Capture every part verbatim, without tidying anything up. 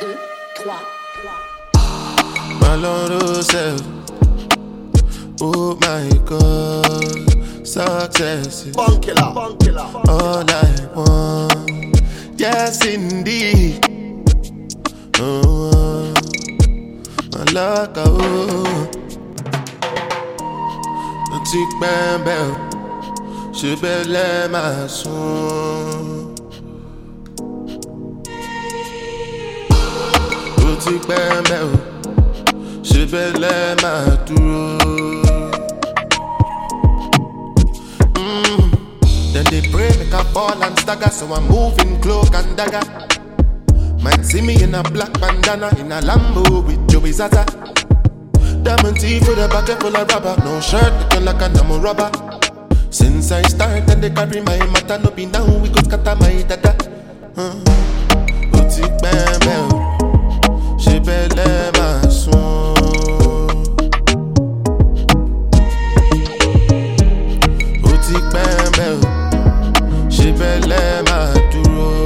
deux, trois. My Lord, oh self. Oh my God, success is all I want. Yes, indeed. Oh, my luck, oh. Un tic bambel, je belle ma son. Un tic bambel, je belle ma tour. Then they pray make a ball and stagger, so I'm moving cloak and dagger. Might see me in a black bandana, in a Lambo with Joey Zaza. Diamond teeth with a bucket full of rubber, no shirt looking like a namo rubber. Since I start and they carry my matter, no be now we go scatter my dada. Boutique bambel, she belle ma son. Boutique bambel, she belle ma duro.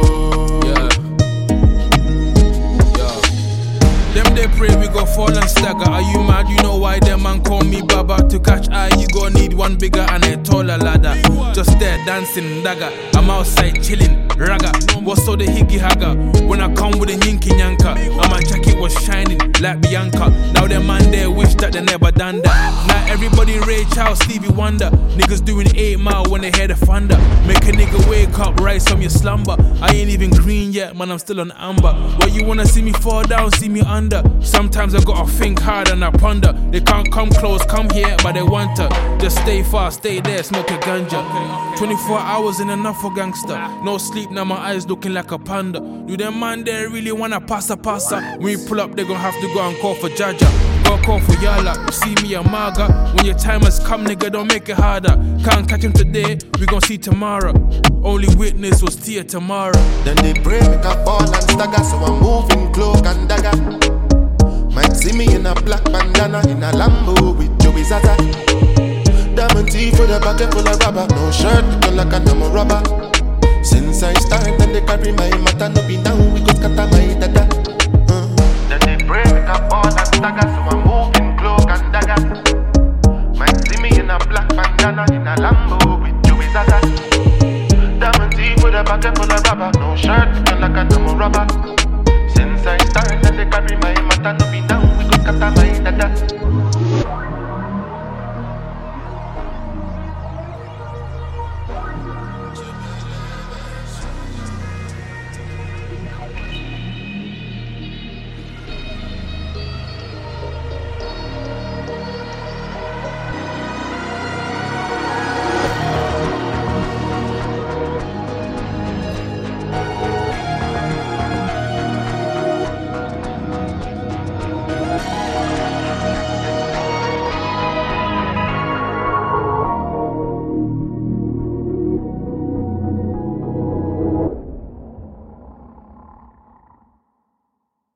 They pray we go fall and stagger. Are you mad? You know why them man call me Baba? To catch eye, you gon' need one bigger and a taller ladder. Just there dancing dagger. I'm outside chilling, raga. What's all the higgy hagger? When I come with a yinky yanka, and my jacket was shining like Bianca. Now them man there wish that they never done that. Now everybody Ray Charles, Stevie Wonder. Niggas doing eight mile when they hear the thunder. Make a nigga wake up, rise from your slumber. I ain't even green yet, man, I'm still on amber. Why you wanna see me fall down, see me under? Sometimes I gotta think hard and I ponder. They can't come close, come here, but they want to. Just stay far, stay there, smoke a ganja. twenty-four hours in enough for gangster. No sleep, now my eyes looking like a panda. Do them man there really wanna pass a passer? When we pull up, they gon' have to go and call for Jaja. Go call for Yala, you see me a maga. When your time has come, nigga, don't make it harder. Can't catch him today, we gon' see tomorrow. Only witness was Tia tomorrow. Then they pray make a ball and stagger, so I'm moving cloak and dagger. Might see me in a black bandana, in a Lambo with Joey Zaza. Diamond teeth with a bucket full of rubber, no shirt looking like a namo rubber. Since I started and they carry my matter, no be now we go scatter my dada. uh. Then they pray make a ball and stagger, so I'm moving cloak and dagger. Might see me in a black bandana, in a Lambo with Joey Zaza. Diamond teeth with a bucket full of rubber, no shirt looking like a namo rubber. Since I started and they carry my matter, no be now we go scatter my dada.